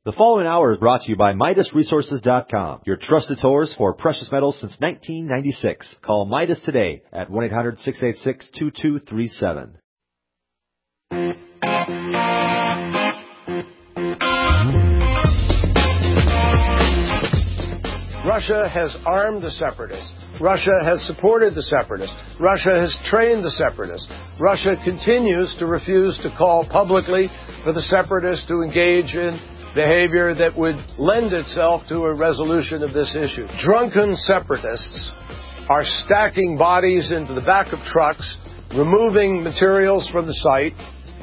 The following hour is brought to you by MidasResources.com, your trusted source for precious metals since 1996. Call Midas today at 1-800-686-2237. Russia has armed the separatists. Russia has supported the separatists. Russia has trained the separatists. Russia continues to refuse to call publicly for the separatists to engage in behavior that would lend itself to a resolution of this issue. Drunken separatists are stacking bodies into the back of trucks, removing materials from the site.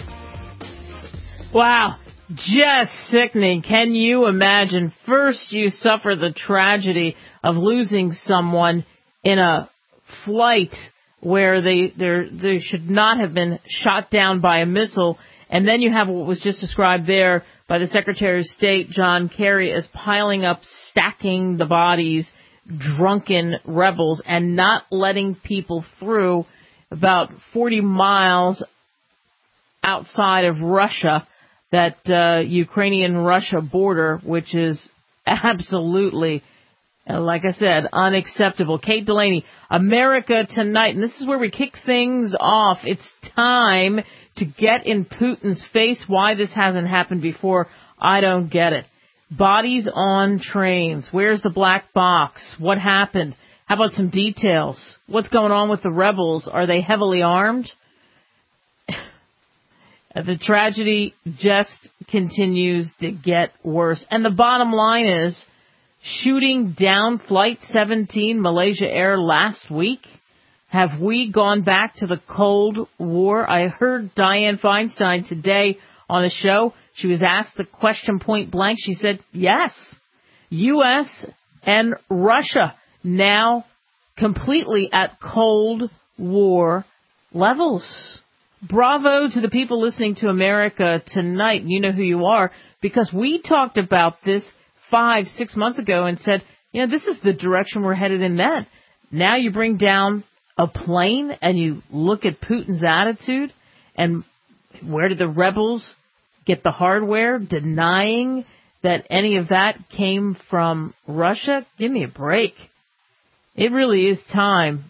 Wow, just sickening. Can you imagine? First, you suffer the tragedy of losing someone in a flight where they should not have been shot down by a missile, and then you have what was just described there by the Secretary of State, John Kerry, as piling up, stacking the bodies, drunken rebels, and not letting people through about 40 miles outside of Russia, that Ukrainian-Russia border, which is absolutely, like I said, unacceptable. Kate Delaney, America Tonight. And this is where we kick things off. It's time to get in Putin's face. Why this hasn't happened before, I don't get it. Bodies on trains. Where's the black box? What happened? How about some details? What's going on with the rebels? Are they heavily armed? The tragedy just continues to get worse. And the bottom line is, shooting down Flight 17 Malaysia Air last week. Have we gone back to the Cold War? I heard Dianne Feinstein today on the show. She was asked the question point blank. She said, yes, U.S. and Russia now completely at Cold War levels. Bravo to the people listening to America Tonight. You know who you are, because we talked about this 5-6 months ago and said, this is the direction we're headed in then. Now you bring down a plane and you look at Putin's attitude, and where did the rebels get the hardware, denying that any of that came from Russia? Give me a break. It really is time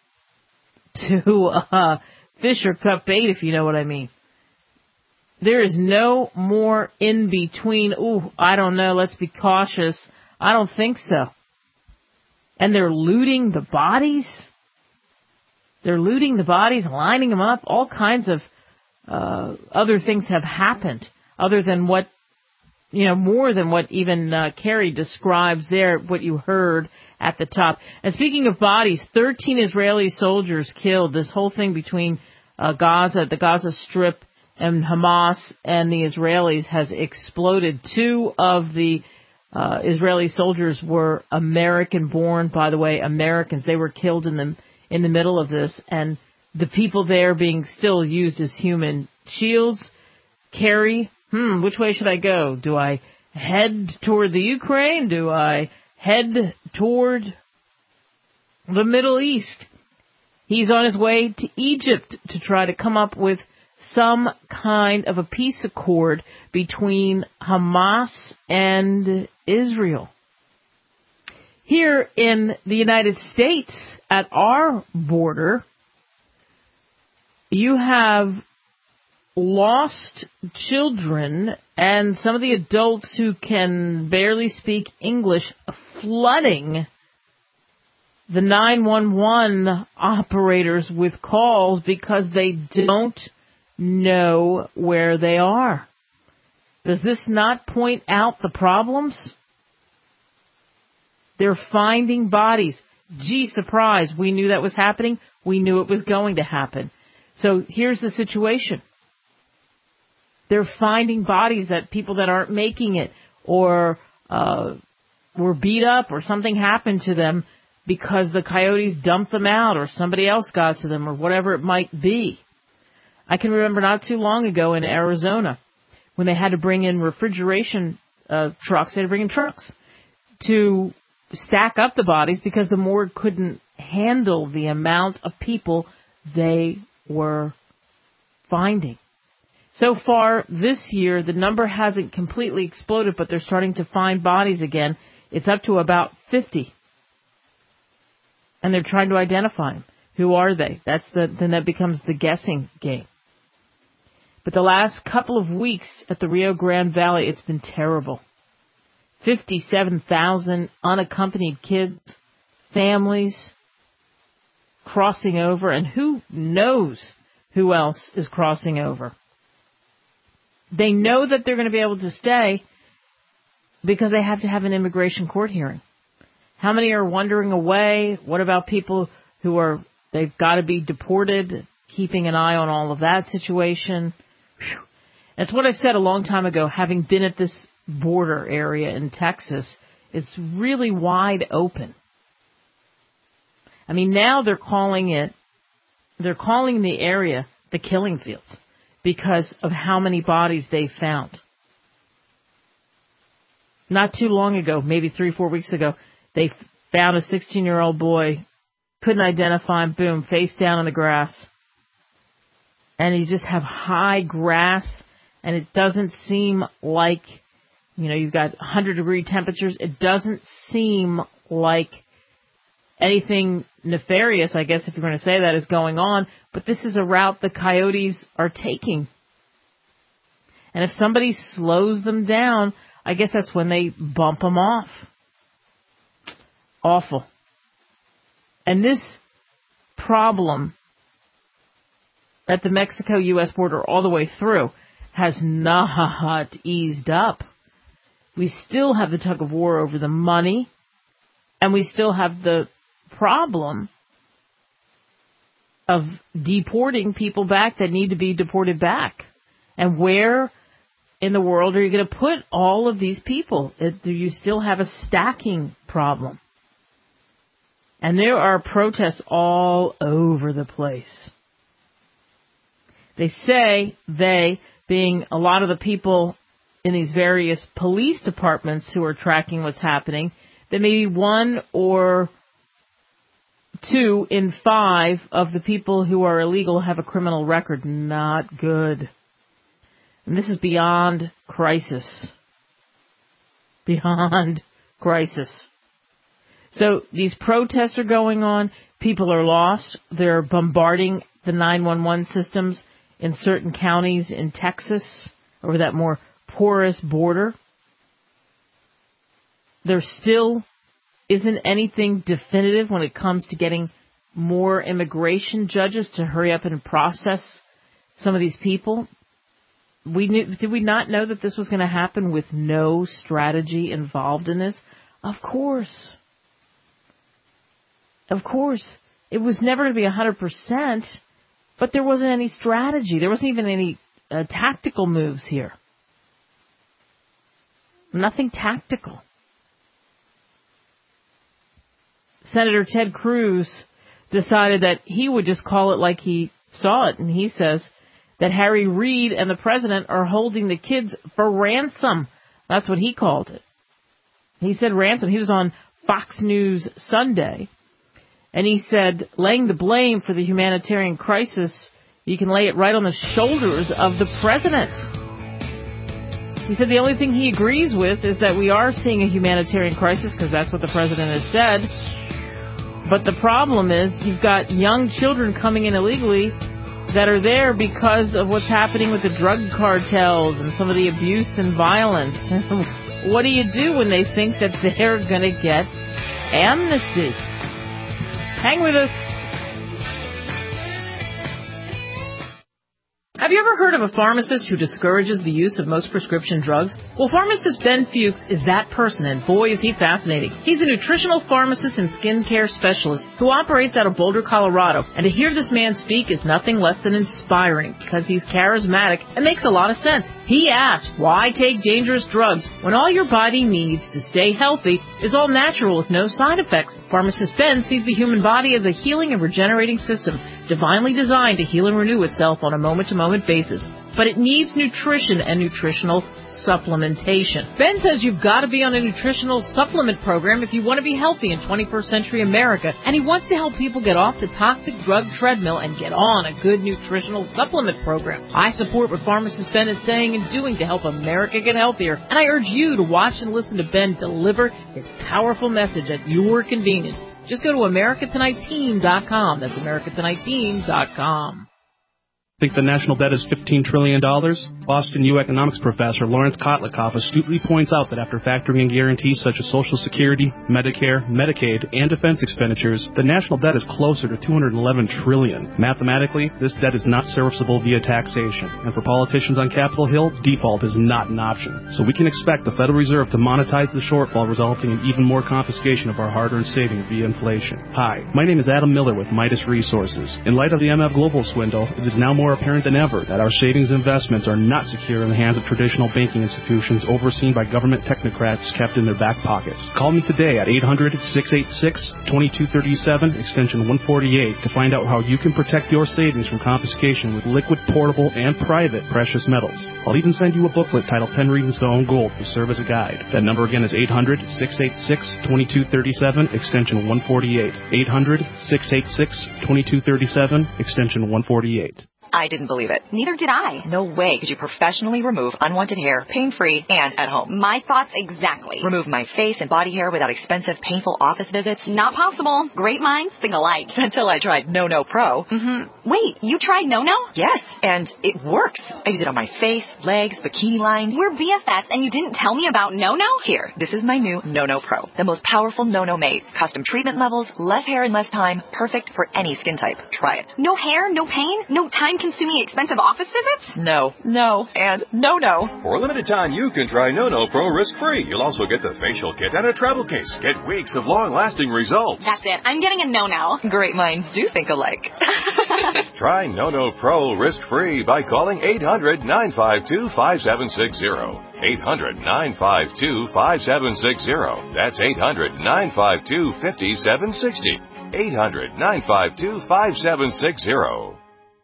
to fish or cut bait, if you know what I mean. There is no more in between. Ooh, I don't know. Let's be cautious. I don't think so. And they're looting the bodies. They're looting the bodies, lining them up. All kinds of other things have happened, other than what, more than what even Kerry describes there, what you heard at the top. And speaking of bodies, 13 Israeli soldiers killed. This whole thing between Gaza, the Gaza Strip, and Hamas and the Israelis has exploded. 2 of the Israeli soldiers were American-born, by the way, Americans. They were killed in the middle of this, and the people there being still used as human shields. Kerry, which way should I go? Do I head toward the Ukraine? Do I head toward the Middle East? He's on his way to Egypt to try to come up with some kind of a peace accord between Hamas and Israel. Here in the United States, at our border, you have lost children and some of the adults who can barely speak English flooding the 911 operators with calls because they don't know where they are. Does this not point out the problems? They're finding bodies. Gee, surprise. We knew that was happening. We knew it was going to happen. So here's the situation. They're finding bodies, that people that aren't making it or were beat up or something happened to them because the coyotes dumped them out or somebody else got to them or whatever it might be. I can remember not too long ago in Arizona when they had to bring in refrigeration trucks. They had to bring in trucks to stack up the bodies because the morgue couldn't handle the amount of people they were finding. So far this year, the number hasn't completely exploded, but they're starting to find bodies again. It's up to about 50. And they're trying to identify them. Who are they? Then that becomes the guessing game. But the last couple of weeks at the Rio Grande Valley, it's been terrible. 57,000 unaccompanied kids, families crossing over, and who knows who else is crossing over. They know that they're going to be able to stay because they have to have an immigration court hearing. How many are wandering away? What about people who they've got to be deported? Keeping an eye on all of that situation. Whew. That's what I said a long time ago, having been at this border area in Texas. It's really wide open. I mean, now they're calling the area the killing fields because of how many bodies they found. Not too long ago, maybe 3-4 weeks ago, they found a 16-year-old boy, couldn't identify him, boom, face down in the grass. And you just have high grass, and it doesn't seem like, you've got 100-degree temperatures. It doesn't seem like anything nefarious, I guess, if you're going to say that, is going on. But this is a route the coyotes are taking. And if somebody slows them down, I guess that's when they bump them off. Awful. And this problem at the Mexico-U.S. border all the way through has not eased up. We still have the tug of war over the money, and we still have the problem of deporting people back that need to be deported back. And where in the world are you going to put all of these people? Do you still have a stacking problem? And there are protests all over the place. They say being a lot of the people in these various police departments who are tracking what's happening, that maybe 1 or 2 in 5 of the people who are illegal have a criminal record. Not good. And this is beyond crisis. Beyond crisis. So these protests are going on. People are lost. They're bombarding the 911 systems in certain counties in Texas over that more porous border. There still isn't anything definitive when it comes to getting more immigration judges to hurry up and process some of these people. Did we not know that this was going to happen with no strategy involved in this? Of course. Of course. It was never going to be 100%, but there wasn't any strategy. There wasn't even any tactical moves here. Nothing tactical. Senator Ted Cruz decided that he would just call it like he saw it, and he says that Harry Reid and the president are holding the kids for ransom. That's what he called it. He said ransom. He was on Fox News Sunday, and he said, laying the blame for the humanitarian crisis, you can lay it right on the shoulders of the president. He said the only thing he agrees with is that we are seeing a humanitarian crisis, because that's what the president has said. But the problem is you've got young children coming in illegally that are there because of what's happening with the drug cartels and some of the abuse and violence. What do you do when they think that they're going to get amnesty? Hang with us. Have you ever heard of a pharmacist who discourages the use of most prescription drugs? Well, pharmacist Ben Fuchs is that person, and boy, is he fascinating. He's a nutritional pharmacist and skincare specialist who operates out of Boulder, Colorado. And to hear this man speak is nothing less than inspiring, because he's charismatic and makes a lot of sense. He asks, why take dangerous drugs when all your body needs to stay healthy is all natural with no side effects? Pharmacist Ben sees the human body as a healing and regenerating system, divinely designed to heal and renew itself on a moment-to-moment moment basis. But it needs nutrition and nutritional supplementation. Ben says you've got to be on a nutritional supplement program if you want to be healthy in 21st century America, and he wants to help people get off the toxic drug treadmill and get on a good nutritional supplement program. I support what pharmacist Ben is saying and doing to help America get healthier, and I urge you to watch and listen to Ben deliver his powerful message at your convenience. Just go to AmericaTonightTeam.com. That's AmericaTonightTeam.com. Think the national debt is $15 trillion? Boston U economics professor Lawrence Kotlikoff astutely points out that after factoring in guarantees such as Social Security, Medicare, Medicaid, and defense expenditures, the national debt is closer to $211 trillion. Mathematically, this debt is not serviceable via taxation, and for politicians on Capitol Hill, default is not an option. So we can expect the Federal Reserve to monetize the shortfall, resulting in even more confiscation of our hard-earned savings via inflation. Hi, my name is Adam Miller with Midas Resources. In light of the MF Global swindle, it is now more apparent than ever that our savings investments are not secure in the hands of traditional banking institutions overseen by government technocrats kept in their back pockets. Call me today at 800-686-2237, extension 148, to find out how you can protect your savings from confiscation with liquid, portable, and private precious metals. I'll even send you a booklet titled 10 Reasons to Own Gold to serve as a guide. That number again is 800-686-2237, extension 148. 800-686-2237, extension 148. I didn't believe it. Neither did I. No way could you professionally remove unwanted hair, pain-free, and at home. My thoughts exactly. Remove my face and body hair without expensive, painful office visits? Not possible. Great minds think alike. Until I tried No-No Pro. Wait, you tried No-No? Yes, and it works. I use it on my face, legs, bikini line. We're BFFs, and you didn't tell me about No-No? Here, this is my new No-No Pro. The most powerful No-No made. Custom treatment levels, less hair in less time, perfect for any skin type. Try it. No hair, no pain, no time-consuming expensive office visits? No, and no. For a limited time, you can try No-No Pro risk-free. You'll also get the facial kit and a travel case. Get weeks of long-lasting results. That's it. I'm getting a no-no. Great minds do think alike. Try No-No Pro risk-free by calling 800-952-5760. 800-952-5760. That's 800-952-5760. 800-952-5760.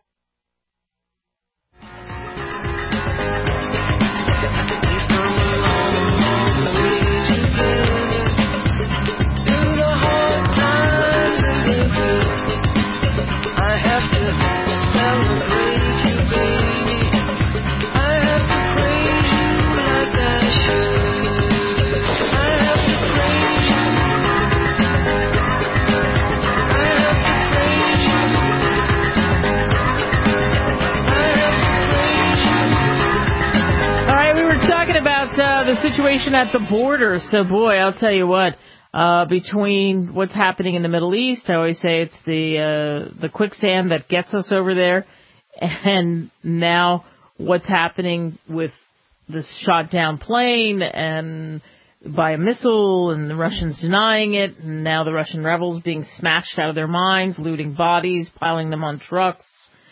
The situation at the border. So, boy, I'll tell you what, between what's happening in the Middle East, I always say it's the quicksand that gets us over there, and now what's happening with this shot down plane and by a missile, and the Russians denying it, and now the Russian rebels being smashed out of their minds, looting bodies, piling them on trucks.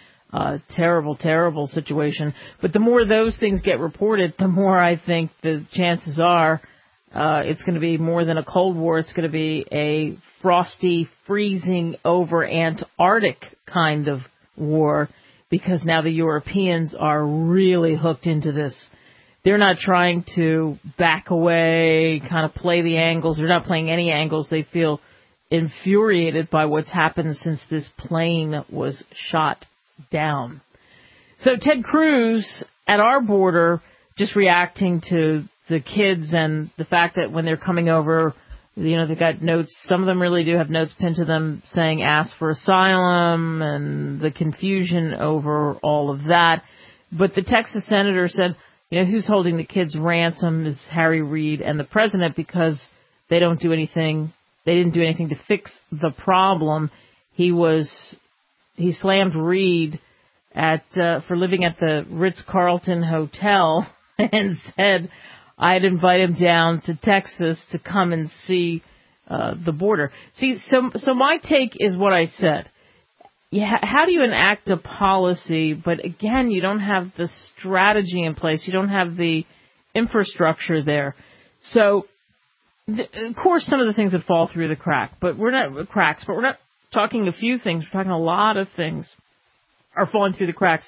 Terrible situation. But the more those things get reported, the more I think the chances are it's going to be more than a Cold War. It's going to be a frosty, freezing over Antarctic kind of war, because now the Europeans are really hooked into this. They're not trying to back away, kind of play the angles. They're not playing any angles. They feel infuriated by what's happened since this plane was shot down. So Ted Cruz at our border just reacting to the kids and the fact that when they're coming over, they've got notes. Some of them really do have notes pinned to them saying ask for asylum, and the confusion over all of that. But the Texas senator said, who's holding the kids ransom is Harry Reid and the president, because they didn't do anything to fix the problem. He slammed Reid for living at the Ritz-Carlton Hotel and said I'd invite him down to Texas to come and see the border. See, so my take is what I said. How do you enact a policy, but again, you don't have the strategy in place. You don't have the infrastructure there. So, of course, some of the things would fall through the cracks, but we're not talking a few things. We're talking a lot of things are falling through the cracks.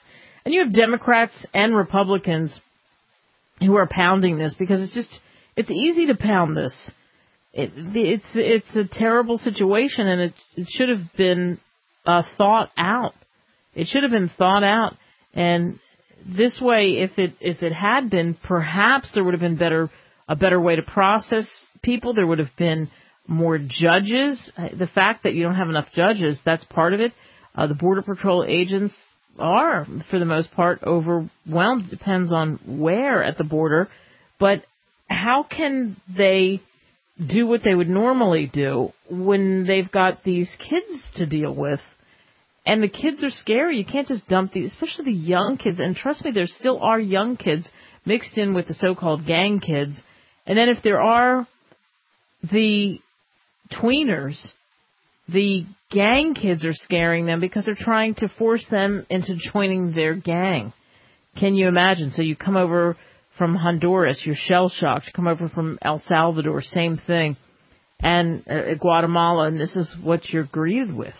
And you have Democrats and Republicans who are pounding this because it's easy to pound this. It's a terrible situation, and it should have been thought out. It should have been thought out, and this way, if it had been, perhaps there would have been a better way to process people. There would have been more judges. The fact that you don't have enough judges, that's part of it. The Border Patrol agents are, for the most part, overwhelmed. It depends on where at the border. But how can they do what they would normally do when they've got these kids to deal with? And the kids are scary. You can't just dump these, especially the young kids. And trust me, there still are young kids mixed in with the so-called gang kids. And then if there are the tweeners, the gang kids are scaring them because they're trying to force them into joining their gang. Can you imagine? So you come over from Honduras, you're shell-shocked. You come over from El Salvador, same thing. And Guatemala, and this is what you're greeted with.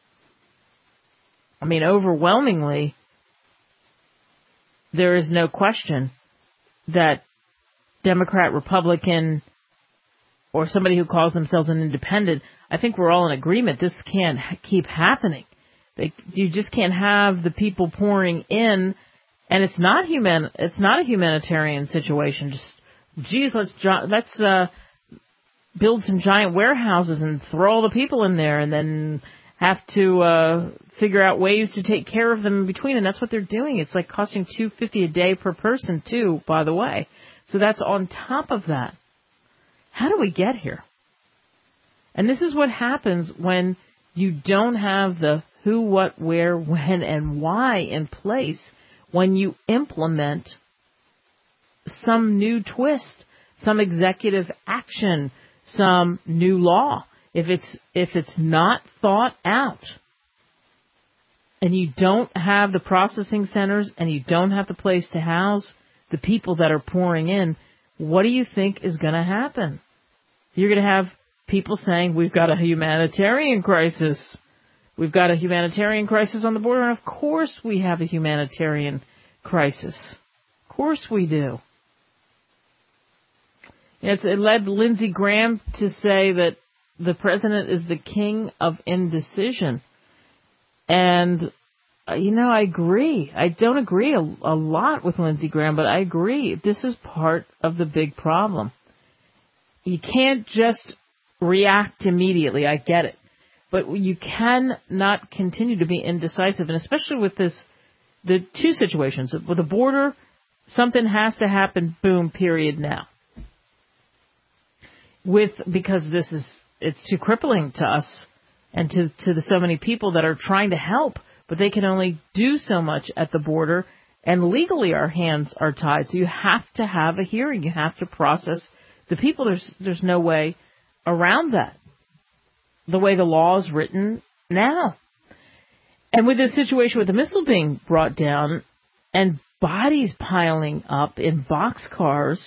I mean, overwhelmingly, there is no question that Democrat, Republican, or somebody who calls themselves an independent, I think we're all in agreement. This can't keep happening. You just can't have the people pouring in, and it's not a humanitarian situation. Just, geez, let's build some giant warehouses and throw all the people in there, and then have to figure out ways to take care of them in between, and that's what they're doing. It's like costing $250 a day per person, too, by the way. So that's on top of that. How do we get here? And this is what happens when you don't have the who, what, where, when, and why in place when you implement some new twist, some executive action, some new law. If it's not thought out, and you don't have the processing centers, and you don't have the place to house the people that are pouring in, what do you think is going to happen? You're going to have people saying, we've got a humanitarian crisis. We've got a humanitarian crisis on the border, and of course we have a humanitarian crisis. Of course we do. It led Lindsey Graham to say that the president is the king of indecision. And, I agree. I don't agree a lot with Lindsey Graham, but I agree. This is part of the big problem. You can't just react immediately. I get it. But you cannot continue to be indecisive, and especially with the two situations. With the border, something has to happen, boom, period, now. Because it's too crippling to us and to so many people that are trying to help, but they can only do so much at the border, and legally our hands are tied. So you have to have a hearing. You have to process the people. There's no way around that, the way the law is written now. And with this situation with the missile being brought down and bodies piling up in boxcars,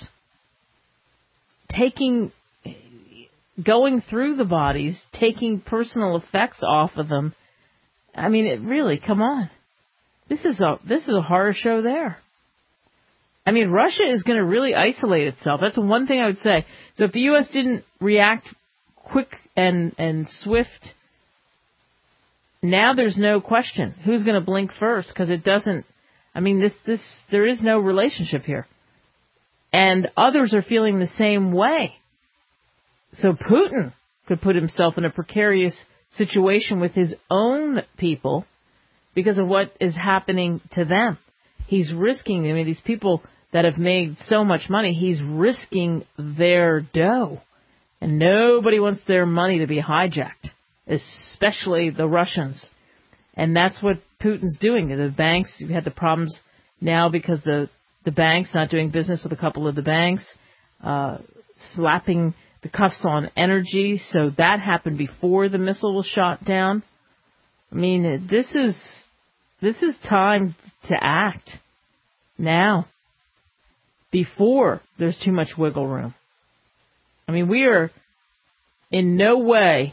going through the bodies, taking personal effects off of them. I mean, it really, come on. This is a horror show there. I mean, Russia is going to really isolate itself. That's the one thing I would say. So if the U.S. didn't react quick and swift, now there's no question who's going to blink first, because it doesn't, I mean, there is no relationship here. And others are feeling the same way. So Putin could put himself in a precarious situation with his own people because of what is happening to them. He's risking, these people that have made so much money, he's risking their dough. And nobody wants their money to be hijacked, especially the Russians. And that's what Putin's doing. The banks, you've had the problems now because the banks not doing business with a couple of the banks, slapping the cuffs on energy. So that happened before the missile was shot down. I mean, this is time to act now, before there's too much wiggle room. I mean, we are in no way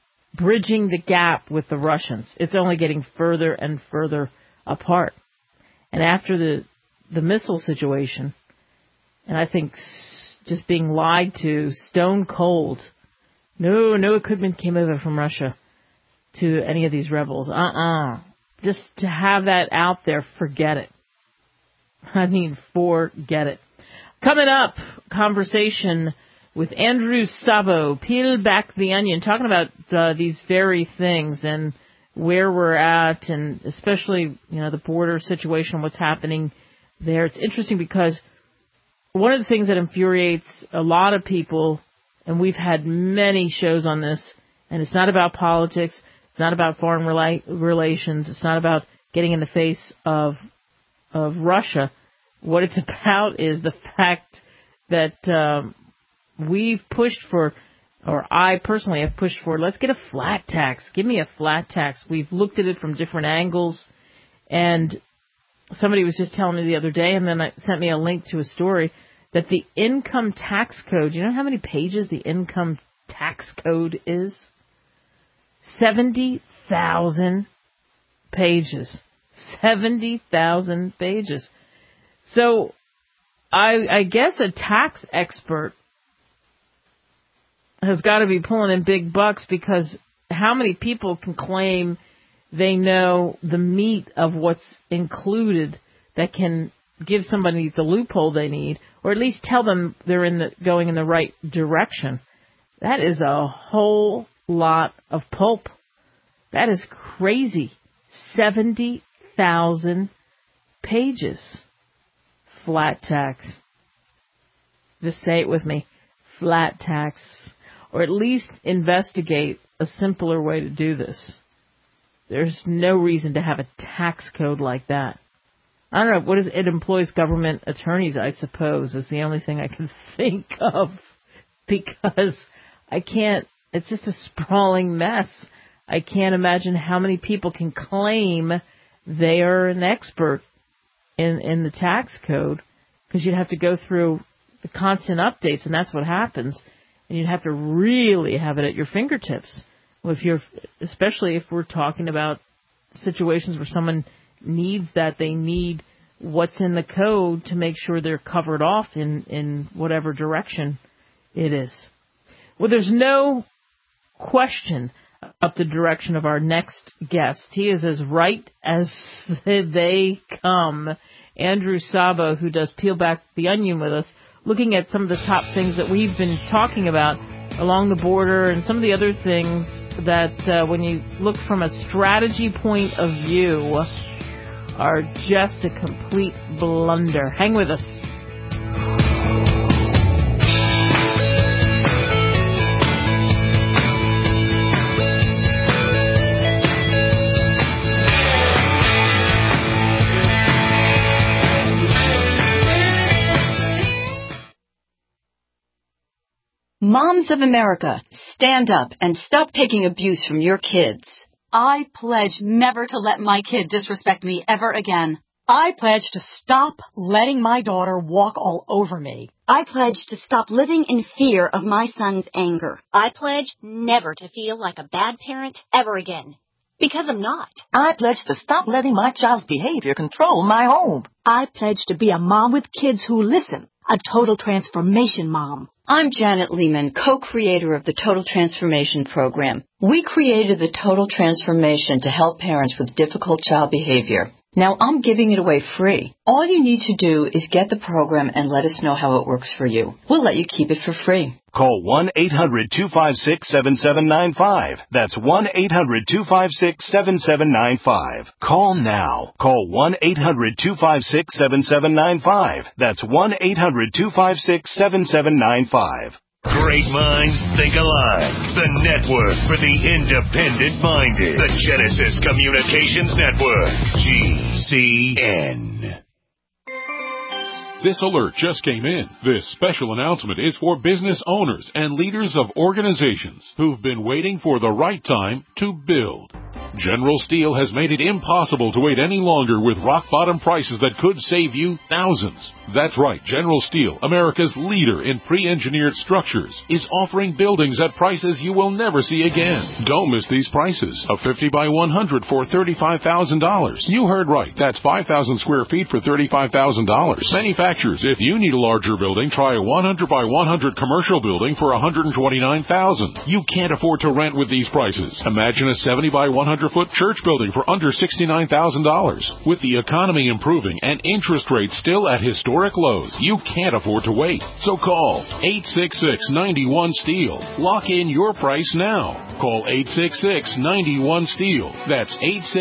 bridging the gap with the Russians. It's only getting further and further apart. And after the missile situation, and I think just being lied to stone cold, no equipment came over from Russia to any of these rebels. Just to have that out there, forget it. I mean, forget it. Coming up, conversation with Andrew Szabo, Peel Back the Onion, talking about these very things and where we're at, and especially, the border situation, what's happening there. It's interesting because one of the things that infuriates a lot of people, and we've had many shows on this, and it's not about politics, it's not about foreign relations, it's not about getting in the face of Russia. What it's about is the fact that we've pushed for, or I personally have pushed for, let's get a flat tax. Give me a flat tax. We've looked at it from different angles, and somebody was just telling me the other day, and then sent me a link to a story, that the income tax code, you know how many pages the income tax code is? 70,000 pages. 70,000 pages. So I guess a tax expert has got to be pulling in big bucks, because how many people can claim they know the meat of what's included that can give somebody the loophole they need, or at least tell them they're going in the right direction? That is a whole lot of pulp. That is crazy. 70,000 pages. Flat tax. Just say it with me. Flat tax. Or at least investigate a simpler way to do this. There's no reason to have a tax code like that. I don't know, it employs government attorneys, I suppose, is the only thing I can think of. Because it's just a sprawling mess. I can't imagine how many people can claim they are an expert in the tax code, because you'd have to go through the constant updates, and that's what happens. And you'd have to really have it at your fingertips. Well, especially if we're talking about situations where someone needs that, they need what's in the code to make sure they're covered off in whatever direction it is. Well, there's no question about the direction of our next guest. He is as right as they come. Andrew Szabo, who does Peel Back the Onion with us, looking at some of the top things that we've been talking about along the border and some of the other things that when you look from a strategy point of view are just a complete blunder. Hang with us. Moms of America, stand up and stop taking abuse from your kids. I pledge never to let my kid disrespect me ever again. I pledge to stop letting my daughter walk all over me. I pledge to stop living in fear of my son's anger. I pledge never to feel like a bad parent ever again. Because I'm not. I pledge to stop letting my child's behavior control my home. I pledge to be a mom with kids who listen. A total transformation mom. I'm Janet Lehman, co-creator of the Total Transformation Program. We created the Total Transformation to help parents with difficult child behavior. Now I'm giving it away free. All you need to do is get the program and let us know how it works for you. We'll let you keep it for free. Call 1-800-256-7795. That's 1-800-256-7795. Call now. Call 1-800-256-7795. That's 1-800-256-7795. Great minds think alike. The network for the independent-minded. The Genesis Communications Network. GCN. This alert just came in. This special announcement is for business owners and leaders of organizations who've been waiting for the right time to build. General Steel has made it impossible to wait any longer with rock-bottom prices that could save you thousands. That's right, General Steel, America's leader in pre-engineered structures, is offering buildings at prices you will never see again. Don't miss these prices. A 50 by 100 for $35,000. You heard right. That's 5,000 square feet for $35,000. Manufacturers, if you need a larger building, try a 100 by 100 commercial building for $129,000. You can't afford to rent with these prices. Imagine a 70 by 100-foot church building for under $69,000. With the economy improving and interest rates still at historic lows, you can't afford to wait. So call 866-91-STEEL. Lock in your price now. Call 866-91-STEEL. That's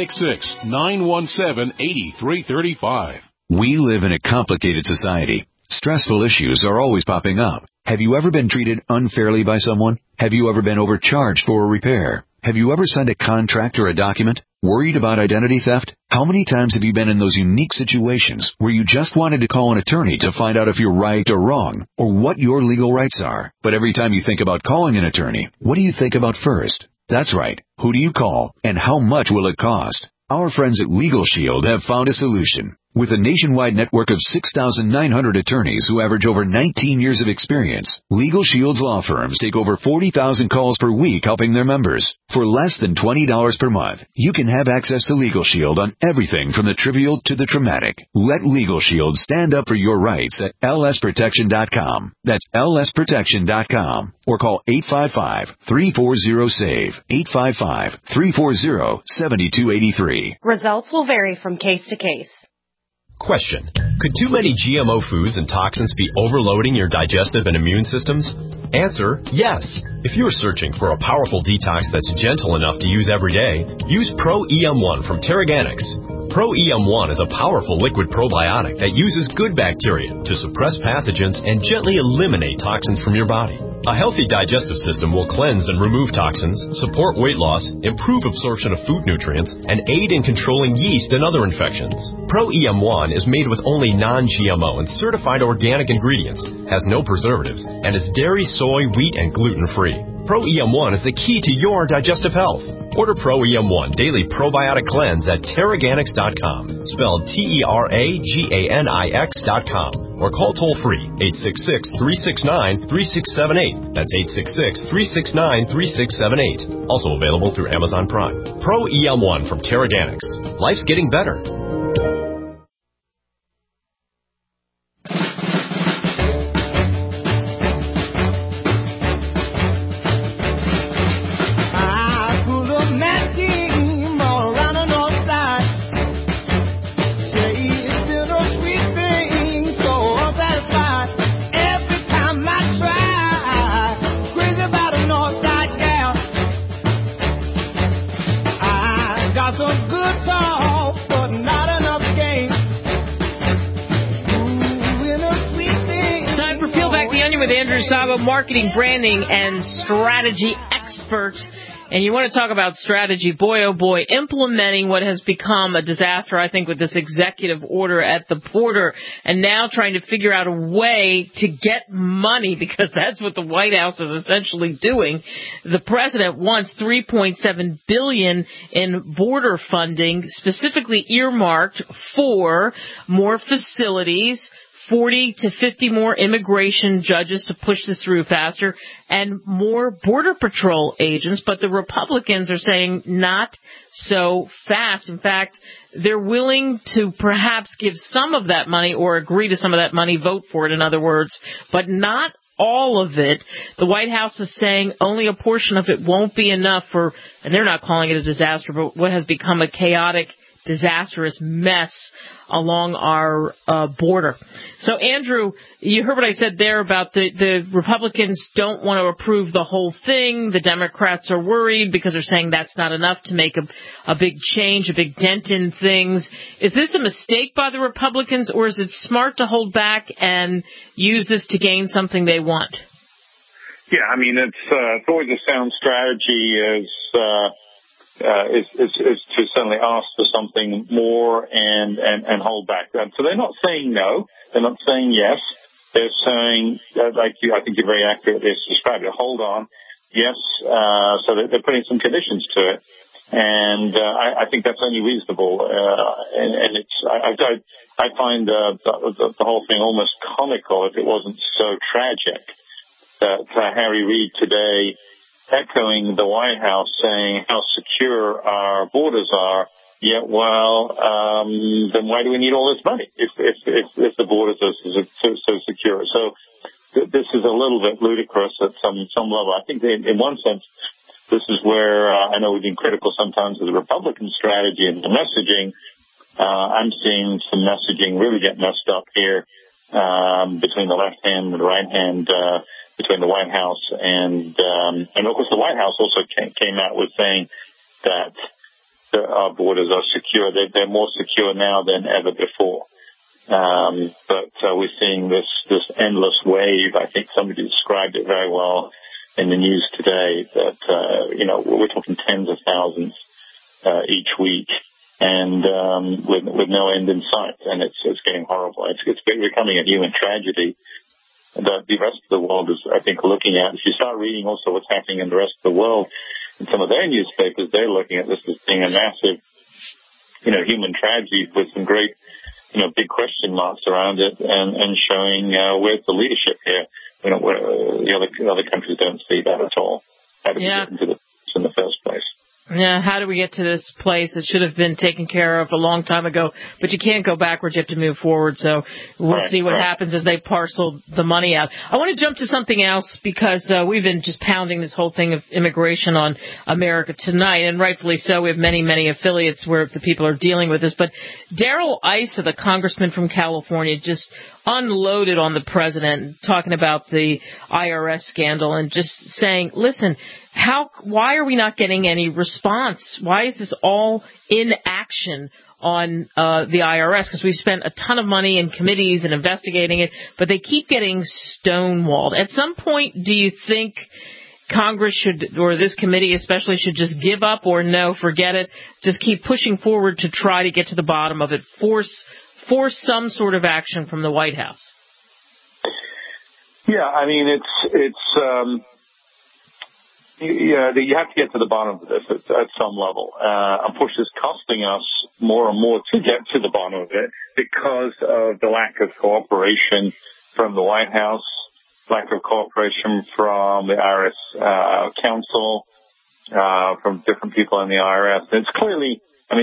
866-917-8335. We live in a complicated society. Stressful issues are always popping up. Have you ever been treated unfairly by someone? Have you ever been overcharged for a repair? Have you ever signed a contract or a document? Worried about identity theft? How many times have you been in those unique situations where you just wanted to call an attorney to find out if you're right or wrong, or what your legal rights are? But every time you think about calling an attorney, what do you think about first? That's right. Who do you call, and how much will it cost? Our friends at Legal Shield have found a solution. With a nationwide network of 6,900 attorneys who average over 19 years of experience, Legal Shield's law firms take over 40,000 calls per week helping their members. For less than $20 per month, you can have access to Legal Shield on everything from the trivial to the traumatic. Let Legal Shield stand up for your rights at lsprotection.com. That's lsprotection.com. Or call 855-340-SAVE, 855-340-7283. Results will vary from case to case. Question. Could too many GMO foods and toxins be overloading your digestive and immune systems? Answer, yes. If you're searching for a powerful detox that's gentle enough to use every day, use Pro-EM1 from Terraganics. Pro-EM1 is a powerful liquid probiotic that uses good bacteria to suppress pathogens and gently eliminate toxins from your body. A healthy digestive system will cleanse and remove toxins, support weight loss, improve absorption of food nutrients, and aid in controlling yeast and other infections. Pro-EM1 is made with only non-GMO and certified organic ingredients, has no preservatives, and is dairy, soy, wheat, and gluten-free. Pro-EM1 is the key to your digestive health. Order Pro-EM1 Daily Probiotic Cleanse at Terraganics.com, spelled Terraganix.com, or call toll-free 866-369-3678. That's 866-369-3678. Also available through Amazon Prime. Pro-EM1 from Terraganics. Life's getting better. Marketing, branding, and strategy expert. And you want to talk about strategy, boy, oh boy, implementing what has become a disaster, I think, with this executive order at the border, and now trying to figure out a way to get money, because that's what the White House is essentially doing. The president wants $3.7 billion in border funding, specifically earmarked for more facilities, 40 to 50 more immigration judges to push this through faster, and more Border Patrol agents. But the Republicans are saying not so fast. In fact, they're willing to perhaps give some of that money or agree to some of that money, vote for it, in other words, but not all of it. The White House is saying only a portion of it won't be enough for, and they're not calling it a disaster, but what has become a chaotic, disastrous mess along our border. So, Andrew, you heard what I said there about the Republicans don't want to approve the whole thing. The Democrats are worried because they're saying that's not enough to make a big change, a big dent in things. Is this a mistake by the Republicans, or is it smart to hold back and use this to gain something they want? Yeah, I mean, it's always a sound strategy as is to certainly ask for something more and hold back. So they're not saying no. They're not saying yes. They're saying, like you, I think you're very accurate. They described it. Hold on. Yes. So they're putting some conditions to it. And I think that's only reasonable. And it's I find the whole thing almost comical if it wasn't so tragic that Harry Reid today, echoing the White House, saying how secure our borders are. Yeah, well, then why do we need all this money if the borders are so secure? So this is a little bit ludicrous at some level. I think in one sense, this is where I know we've been critical sometimes of the Republican strategy and the messaging. I'm seeing some messaging really get messed up here between the left hand and the right hand, between the White House and of course the White House also came out with saying that our borders are secure. They're more secure now than ever before. But we're seeing this endless wave. I think somebody described it very well in the news today that, we're talking tens of thousands each week and with no end in sight. And it's getting horrible. It's becoming a human tragedy that the rest of the world is, I think, looking at. If you start reading also what's happening in the rest of the world, in some of their newspapers, they're looking at this as being a massive, human tragedy with some great, big question marks around it and showing where's the leadership here. Where the other countries don't see that at all. How do we get into this in the first place? Yeah, how do we get to this place that should have been taken care of a long time ago? But you can't go backwards, you have to move forward. So we'll see what happens as they parcel the money out. I want to jump to something else because we've been just pounding this whole thing of immigration on America Tonight, and rightfully so. We have many, many affiliates where the people are dealing with this. But Darrell Issa, the congressman from California, just unloaded on the president, talking about the IRS scandal and just saying, listen, why are we not getting any response? Why is this all inaction on the IRS? Because we've spent a ton of money in committees and investigating it, but they keep getting stonewalled. At some point, do you think Congress should, or this committee especially, should just give up, or no, forget it, just keep pushing forward to try to get to the bottom of it, force some sort of action from the White House? Yeah, I mean, you have to get to the bottom of this at some level. Unfortunately, it's costing us more and more to get to the bottom of it because of the lack of cooperation from the White House, lack of cooperation from the IRS Council, from different people in the IRS. And it's clearly, I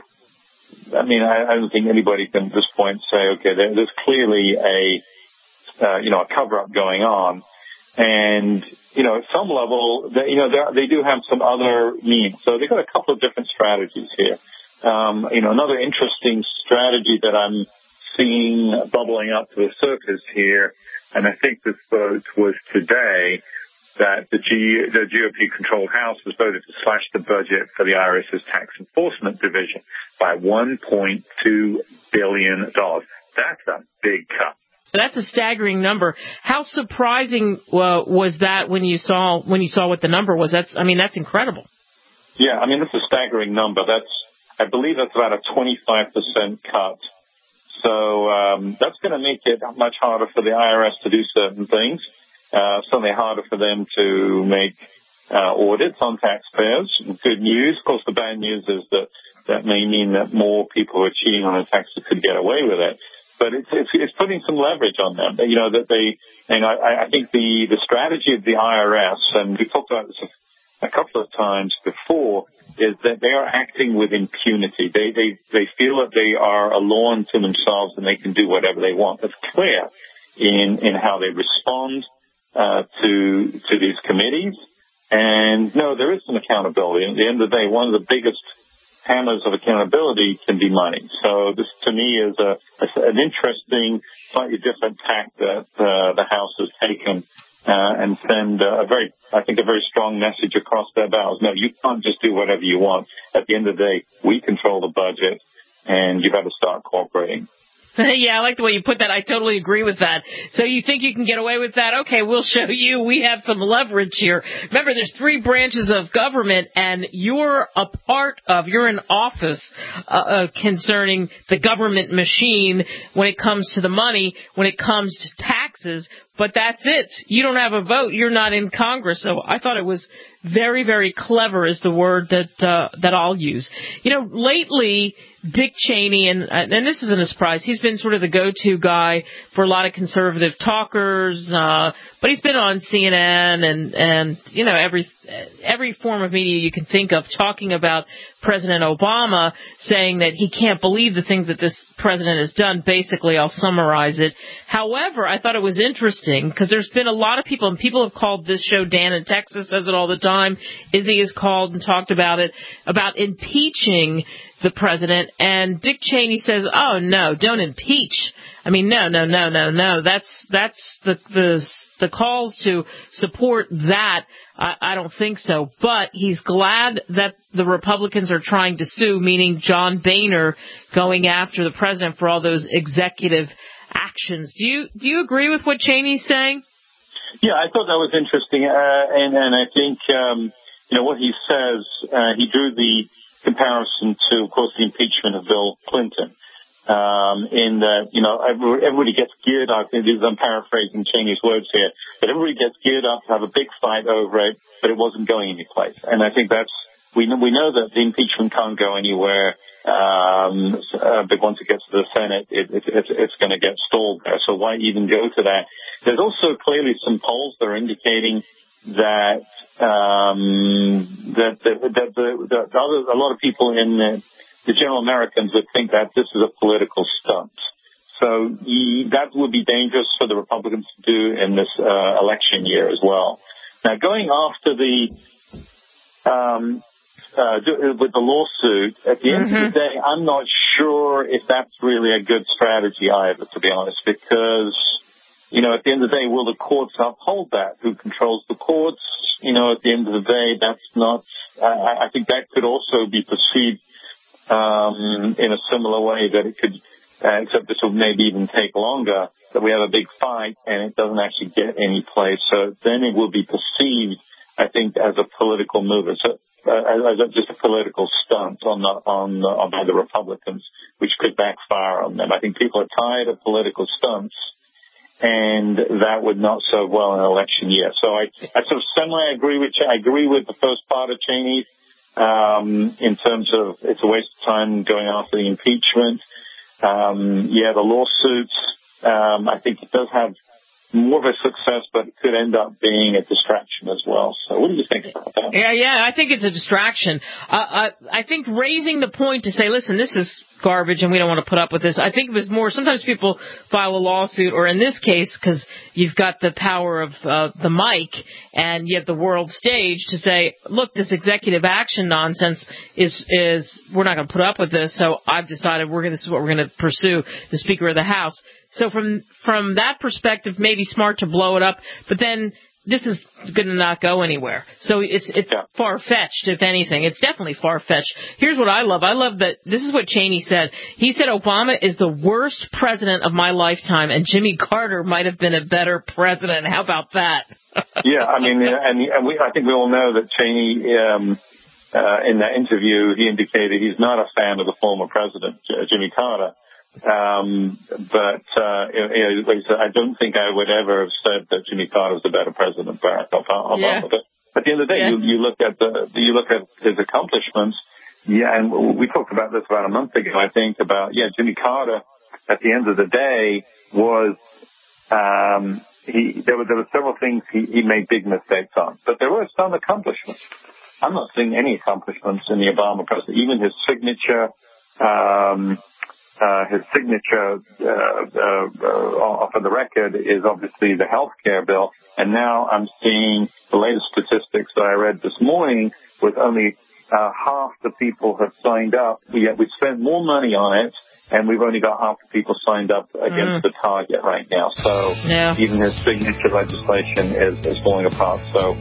don't think anybody can at this point say, okay, there's clearly a cover-up going on. And, at some level, they do have some other means. So they've got a couple of different strategies here. Another interesting strategy that I'm seeing bubbling up to the surface here, and I think this vote was today, that the GOP-controlled House has voted to slash the budget for the IRS's tax enforcement division by $1.2 billion. That's a big cut. That's a staggering number. How surprising was that when you saw what the number was? That's incredible. Yeah, that's a staggering number. I believe that's about a 25% cut. So that's going to make it much harder for the IRS to do certain things. Certainly harder for them to make audits on taxpayers. Good news. Of course, the bad news is that may mean that more people who are cheating on their taxes could get away with it. But it's putting some leverage on them. I think the strategy of the IRS, and we talked about this a couple of times before, is that they are acting with impunity. They feel that they are a law unto themselves and they can do whatever they want. That's clear in how they respond to these committees. And no, there is some accountability. At the end of the day, one of the biggest hammers of accountability can be money. So this, to me, is an interesting, slightly different tack that the House has taken and send a very strong message across their bows. No, you can't just do whatever you want. At the end of the day, we control the budget, and you better start cooperating. Yeah, I like the way you put that. I totally agree with that. So you think you can get away with that? Okay, we'll show you. We have some leverage here. Remember, there's 3 branches of government, and you're in office concerning the government machine when it comes to the money, when it comes to taxes. But that's it. You don't have a vote. You're not in Congress. So I thought it was very, very clever is the word that I'll use. Lately, Dick Cheney, and this isn't a surprise, he's been sort of the go-to guy for a lot of conservative talkers, but he's been on CNN and every form of media you can think of talking about President Obama, saying that he can't believe the things that this president has done. Basically, I'll summarize it. However, I thought it was interesting because there's been a lot of people, and people have called this show, Dan in Texas says it all the time, Izzy has called and talked about it, about impeaching the president, and Dick Cheney says, oh, no, don't impeach. I mean, no. That's the calls to support that. I don't think so. But he's glad that the Republicans are trying to sue, meaning John Boehner going after the president for all those executive actions. Do you agree with what Cheney's saying? Yeah, I thought that was interesting, and I think what he says. He drew the comparison to, of course, the impeachment of Bill Clinton. In that, everybody gets geared up. I'm paraphrasing Cheney's words here, but everybody gets geared up to have a big fight over it, but it wasn't going anyplace. And I think we know that the impeachment can't go anywhere. But once it gets to the Senate, it's going to get stalled there. So why even go to that? There's also clearly some polls that are indicating that a lot of people in the general Americans would think that this is a political stunt. So that would be dangerous for the Republicans to do in this election year as well. Now, going after with the lawsuit, at the end of the day, I'm not sure if that's really a good strategy either, to be honest, because, at the end of the day, will the courts uphold that? Who controls the courts? At the end of the day, that's not, I think that could also be perceived in a similar way that it could, except this will maybe even take longer, that we have a big fight and it doesn't actually get any place. So then it will be perceived, I think, as a political move, as just a political stunt by the Republicans, which could backfire on them. I think people are tired of political stunts, and that would not serve well in an election year. So I sort of semi-agree with I agree with the first part of Cheney in terms of it's a waste of time going after the impeachment. The lawsuits, I think it does have more of a success, but it could end up being a distraction as well. So what do you think about that? Yeah, I think it's a distraction. I think raising the point to say, listen, this is garbage and we don't want to put up with this. I think it was more, sometimes people file a lawsuit, or in this case, because you've got the power of the mic and you have the world stage to say, look, this executive action nonsense is we're not going to put up with this, so I've decided this is what we're going to pursue, the Speaker of the House. So from that perspective, maybe smart to blow it up, but then this is going to not go anywhere. So it's far-fetched, if anything. It's definitely far-fetched. Here's what I love. I love that this is what Cheney said. He said Obama is the worst president of my lifetime, and Jimmy Carter might have been a better president. How about that? Yeah, I mean, I think we all know that Cheney, in that interview, he indicated he's not a fan of the former president, Jimmy Carter. But I don't think I would ever have said that Jimmy Carter was a better president than Barack Obama. Yeah. But at the end of the day, you look at his accomplishments. Yeah, and we talked about this about a month ago. I think about Jimmy Carter. At the end of the day, was there were several things he made big mistakes on, but there were some accomplishments. I'm not seeing any accomplishments in the Obama presidency. Even his signature. Off of the record is obviously the health care bill. And now I'm seeing the latest statistics that I read this morning with only half the people have signed up. Yet we spent more money on it, and we've only got half the people signed up against the target right now. So even his signature legislation is falling apart. So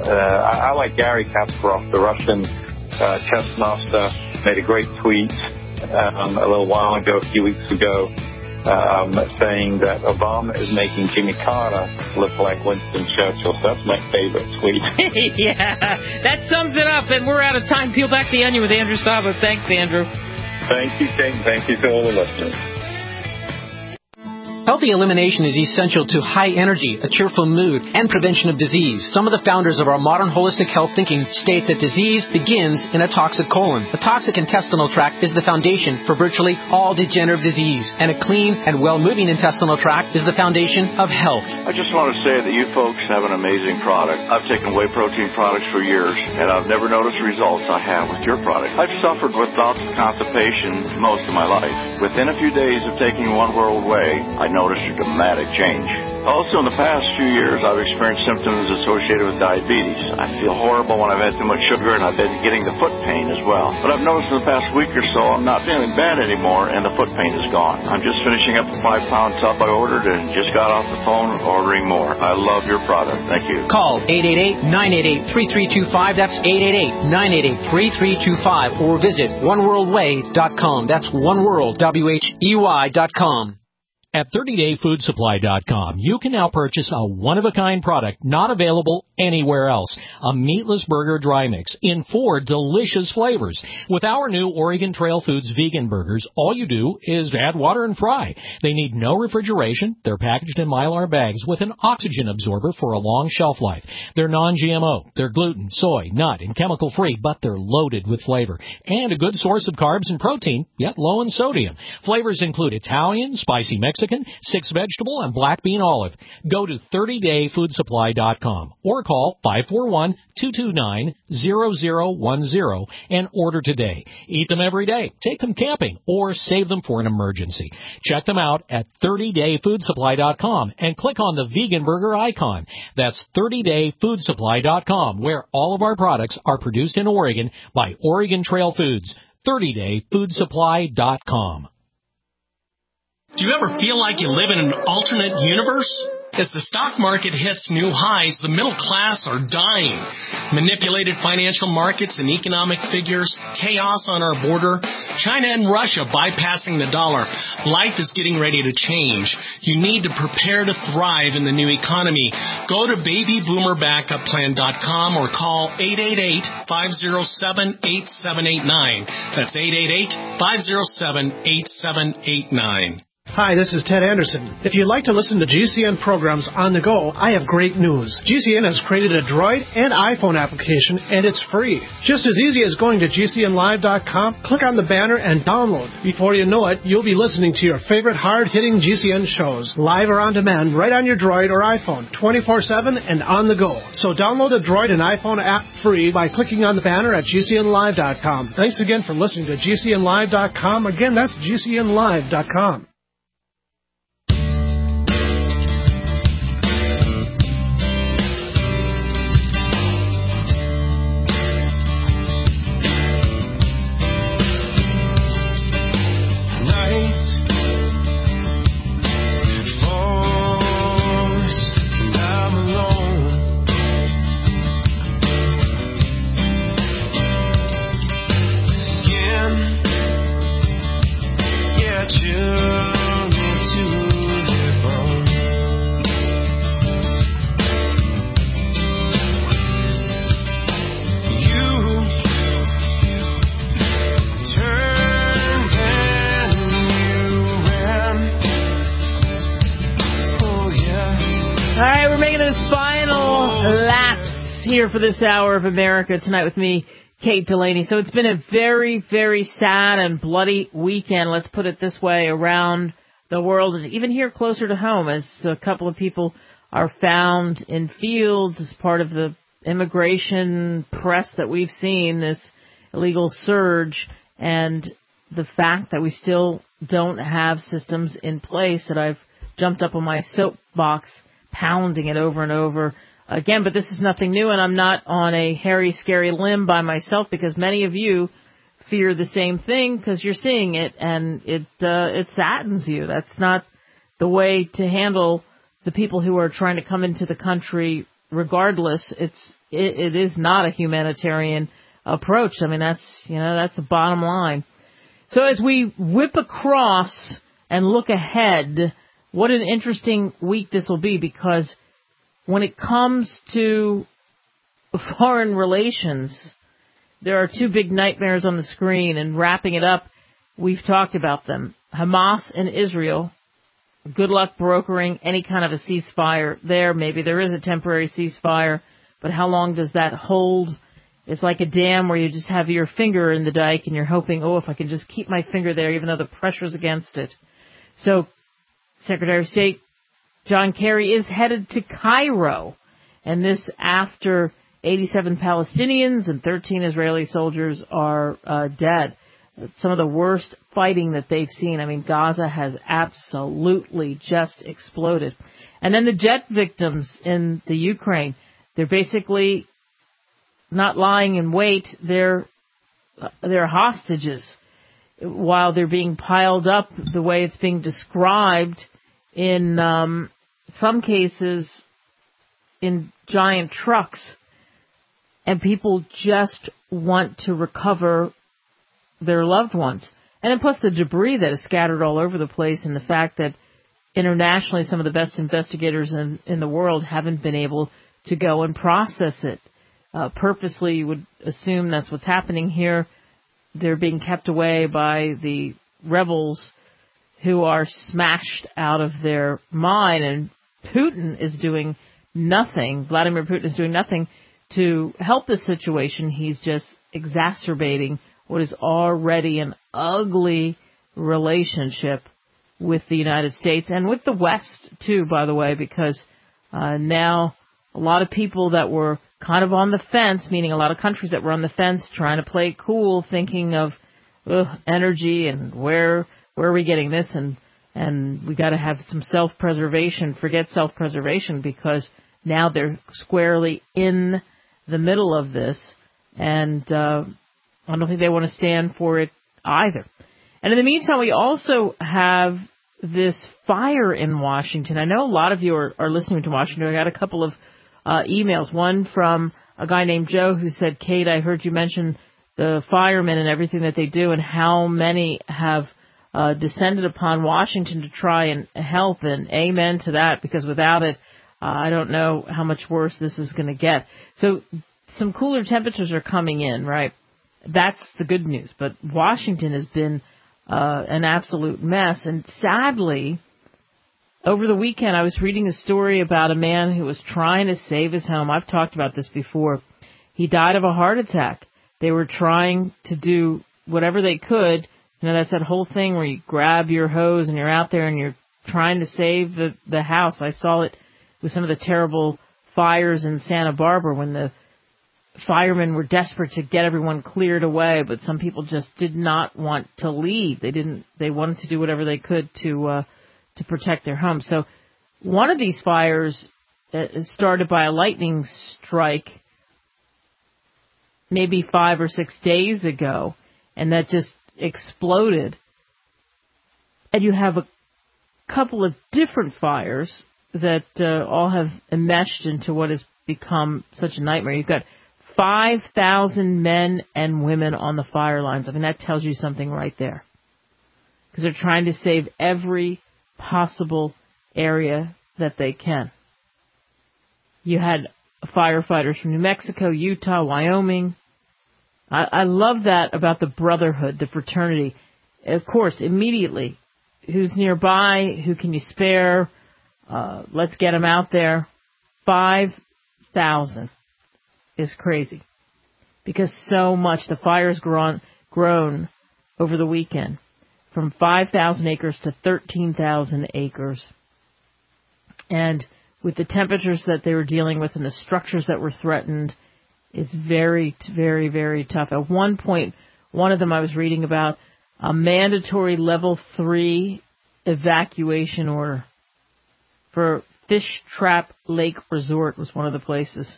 I like Gary Kasparov, the Russian chess master, made a great tweet. a little while ago, a few weeks ago, saying that Obama is making Jimmy Carter look like Winston Churchill. So that's my favorite tweet. Yeah, that sums it up. And we're out of time. Peel back the onion with Andrew Saba. Thanks, Andrew. Thank you, Kate. Thank you to all the listeners. Healthy elimination is essential to high energy, a cheerful mood, and prevention of disease. Some of the founders of our modern holistic health thinking state that disease begins in a toxic colon. A toxic intestinal tract is the foundation for virtually all degenerative disease, and a clean and well-moving intestinal tract is the foundation of health. I just want to say that you folks have an amazing product. I've taken whey protein products for years, and I've never noticed the results I have with your product. I've suffered with bouts of constipation most of my life. Within a few days of taking One World Whey, I noticed a dramatic change. Also, in the past few years, I've experienced symptoms associated with diabetes. I feel horrible when I've had too much sugar, and I've been getting the foot pain as well. But I've noticed in the past week or so, I'm not feeling bad anymore, and the foot pain is gone. I'm just finishing up a 5-pound tub I ordered and just got off the phone ordering more. I love your product. Thank you. Call 888-988-3325. That's 888-988-3325. Or visit oneworldwhey.com. That's oneworld.com. At 30dayfoodsupply.com, you can now purchase a one-of-a-kind product not available anywhere else. A meatless burger dry mix in 4 delicious flavors. With our new Oregon Trail Foods vegan burgers, all you do is add water and fry. They need no refrigeration. They're packaged in Mylar bags with an oxygen absorber for a long shelf life. They're non-GMO. They're gluten, soy, nut, and chemical-free, but they're loaded with flavor. And a good source of carbs and protein, yet low in sodium. Flavors include Italian, spicy Mexican, 6 vegetable, and black bean olive. Go to 30dayfoodsupply.com or call 541-229-0010 and order today. Eat them every day, take them camping, or save them for an emergency. Check them out at 30dayfoodsupply.com and click on the vegan burger icon. That's 30dayfoodsupply.com, where all of our products are produced in Oregon by Oregon Trail Foods. 30dayfoodsupply.com. Do you ever feel like you live in an alternate universe? As the stock market hits new highs, the middle class are dying. Manipulated financial markets and economic figures, chaos on our border, China and Russia bypassing the dollar. Life is getting ready to change. You need to prepare to thrive in the new economy. Go to babyboomerbackupPlan.com or call 888-507-8789. That's 888-507-8789. Hi, this is Ted Anderson. If you'd like to listen to GCN programs on the go, I have great news. GCN has created a Droid and iPhone application, and it's free. Just as easy as going to GCNlive.com, click on the banner, and download. Before you know it, you'll be listening to your favorite hard-hitting GCN shows, live or on demand, right on your Droid or iPhone, 24/7 and on the go. So download the Droid and iPhone app free by clicking on the banner at GCNlive.com. Thanks again for listening to GCNlive.com. Again, that's GCNlive.com. Here for this hour of America Tonight with me, Kate Delaney. So it's been a very, very sad and bloody weekend, let's put it this way, around the world, and even here closer to home, as a couple of people are found in fields as part of the immigration press that we've seen, this illegal surge, and the fact that we still don't have systems in place, that I've jumped up on my soapbox, pounding it over and over again. But this is nothing new, and I'm not on a hairy, scary limb by myself, because many of you fear the same thing because you're seeing it, and it saddens you. That's not the way to handle the people who are trying to come into the country regardless. It is not a humanitarian approach. I mean, that's the bottom line. So as we whip across and look ahead, what an interesting week this will be, because when it comes to foreign relations, there are two big nightmares on the screen, and wrapping it up, we've talked about them. Hamas and Israel. Good luck brokering any kind of a ceasefire there. Maybe there is a temporary ceasefire, but how long does that hold? It's like a dam where you just have your finger in the dike and you're hoping, if I can just keep my finger there even though the pressure's against it. So Secretary of State John Kerry is headed to Cairo, and this after 87 Palestinians and 13 Israeli soldiers are dead. Some of the worst fighting that they've seen. I mean, Gaza has absolutely just exploded. And then the jet victims in the Ukraine, they're basically not lying in wait. They're hostages while they're being piled up the way it's being described in some cases in giant trucks. And people just want to recover their loved ones. And then plus the debris that is scattered all over the place, and the fact that internationally some of the best investigators in the world haven't been able to go and process it. Purposely, you would assume that's what's happening here. They're being kept away by the rebels who are smashed out of their mind, and Putin is doing nothing. Vladimir Putin is doing nothing to help the situation. He's just exacerbating what is already an ugly relationship with the United States and with the West, too, by the way, because now a lot of people that were kind of on the fence, meaning a lot of countries that were on the fence trying to play it cool, thinking of energy and where are we getting this, and we got to have some self-preservation. Forget self-preservation, because now they're squarely in the middle of this, and I don't think they want to stand for it either. And in the meantime, we also have this fire in Washington. I know a lot of you are listening to Washington. I got a couple of emails, one from a guy named Joe who said, Kate, I heard you mention the firemen and everything that they do and how many have descended upon Washington to try and help, and amen to that, because without it, I don't know how much worse this is going to get. So some cooler temperatures are coming in, right? That's the good news. But Washington has been an absolute mess. And sadly, over the weekend, I was reading a story about a man who was trying to save his home. I've talked about this before. He died of a heart attack. They were trying to do whatever they could. You know, that's that whole thing where you grab your hose and you're out there and you're trying to save the house. I saw it with some of the terrible fires in Santa Barbara when the firemen were desperate to get everyone cleared away, but some people just did not want to leave. They wanted to do whatever they could to protect their homes. So one of these fires started by a lightning strike maybe 5 or 6 days ago, and that just exploded. And you have a couple of different fires that all have enmeshed into what has become such a nightmare. You've got 5,000 men and women on the fire lines. I mean, that tells you something right there. Because they're trying to save every possible area that they can. You had firefighters from New Mexico, Utah, Wyoming. I love that about the brotherhood, the fraternity. Of course, immediately, who's nearby, who can you spare? Let's get them out there. 5,000 is crazy. Because so much, the fire's grown over the weekend. From 5,000 acres to 13,000 acres. And with the temperatures that they were dealing with and the structures that were threatened, it's very, very, very tough. At one point, one of them I was reading about, a mandatory level 3 evacuation order for Fish Trap Lake Resort was one of the places.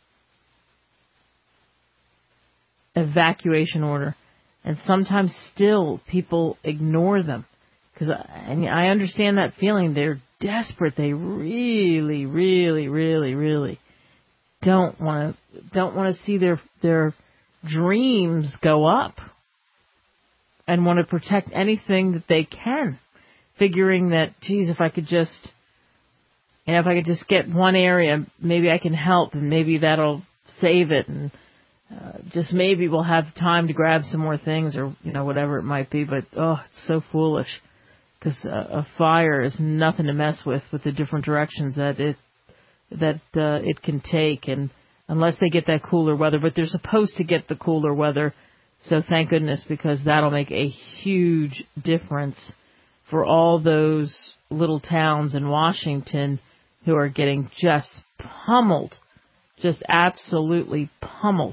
Evacuation order. And sometimes still people ignore them. Because I understand that feeling. They're desperate. They really, really, really, really don't want to see their dreams go up. and want to protect anything that they can, figuring that, geez, if I could just get one area, maybe I can help, and maybe that'll save it, and just maybe we'll have time to grab some more things, or whatever it might be. But it's so foolish, because a fire is nothing to mess with the different directions that it can take, and unless they get that cooler weather, but they're supposed to get the cooler weather, so thank goodness, because that'll make a huge difference for all those little towns in Washington who are getting just pummeled, just absolutely pummeled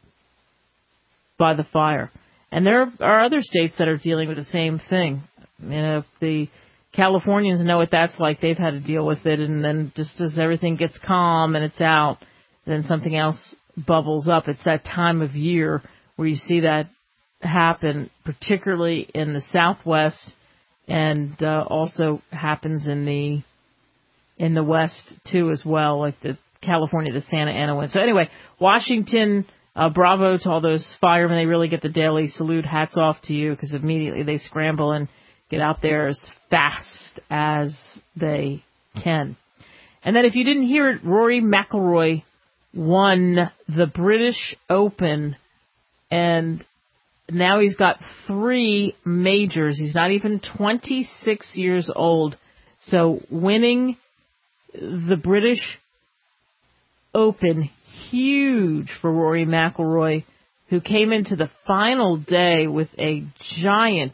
by the fire. And there are other states that are dealing with the same thing. The Californians know what that's like. They've had to deal with it, and then just as everything gets calm and it's out, then something else bubbles up. It's that time of year where you see that happen, particularly in the Southwest, and also happens in the West too as well, like the California, the Santa Ana one. So anyway, Washington, bravo to all those firemen. They really get the daily salute. Hats off to you, because immediately they scramble and get out there as fast as they can. And then if you didn't hear it, Rory McIlroy won the British Open, and now he's got 3 majors. He's not even 26 years old. So winning the British Open, huge for Rory McIlroy, who came into the final day with a giant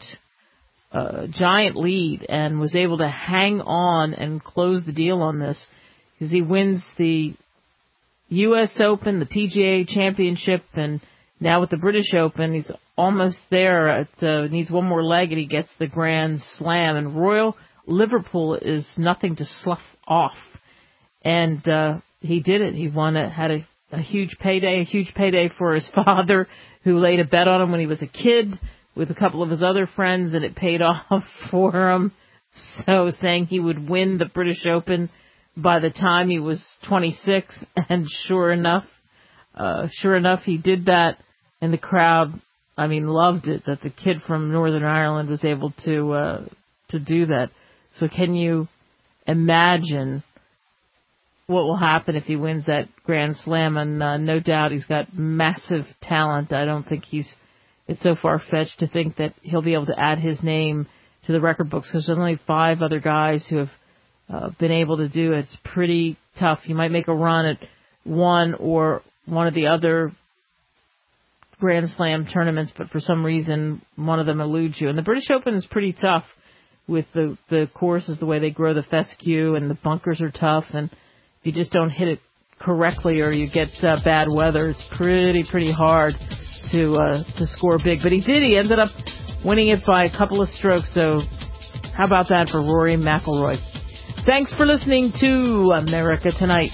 lead and was able to hang on and close the deal on this, because he wins the U.S. Open, the PGA Championship, and now with the British Open, he's almost there. Needs one more leg, and he gets the Grand Slam. And Royal Liverpool is nothing to slough off. And he did it. He had a huge payday for his father, who laid a bet on him when he was a kid with a couple of his other friends, and it paid off for him. So saying he would win the British Open by the time he was 26, and sure enough, he did that, and the crowd, loved it, that the kid from Northern Ireland was able to do that. So can you imagine what will happen if he wins that Grand Slam? And no doubt he's got massive talent. I don't think it's so far-fetched to think that he'll be able to add his name to the record books, because there's only 5 other guys who have been able to do it. It's pretty tough. You might make a run at one or one of the other Grand Slam tournaments, but for some reason one of them eludes you. And the British Open is pretty tough with the courses, the way they grow the fescue, and the bunkers are tough, and if you just don't hit it correctly or you get bad weather, it's pretty hard to score big. But he did. He ended up winning it by a couple of strokes, so how about that for Rory McIlroy? Thanks for listening to America Tonight.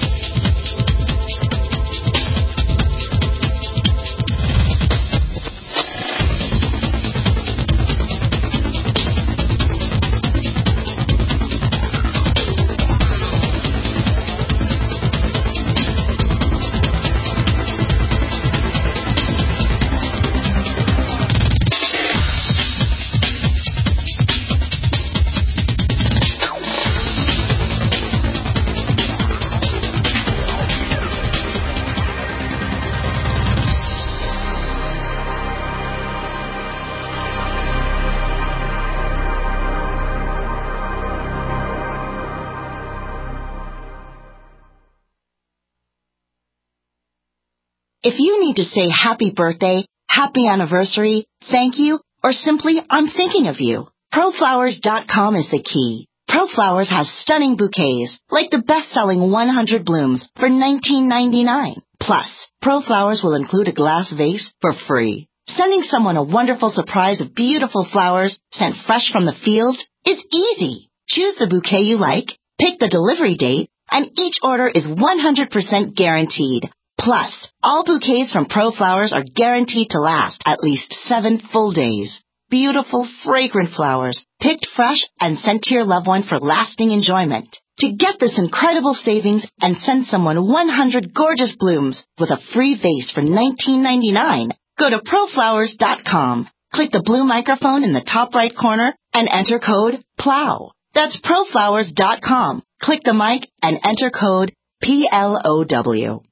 If you need to say happy birthday, happy anniversary, thank you, or simply I'm thinking of you, ProFlowers.com is the key. ProFlowers has stunning bouquets, like the best-selling 100 blooms for $19.99. Plus, ProFlowers will include a glass vase for free. Sending someone a wonderful surprise of beautiful flowers sent fresh from the field is easy. Choose the bouquet you like, pick the delivery date, and each order is 100% guaranteed. Plus, all bouquets from ProFlowers are guaranteed to last at least 7 full days. Beautiful, fragrant flowers, picked fresh and sent to your loved one for lasting enjoyment. To get this incredible savings and send someone 100 gorgeous blooms with a free vase for $19.99, go to ProFlowers.com. Click the blue microphone in the top right corner and enter code PLOW. That's proflowers.com. Click the mic and enter code PLOW.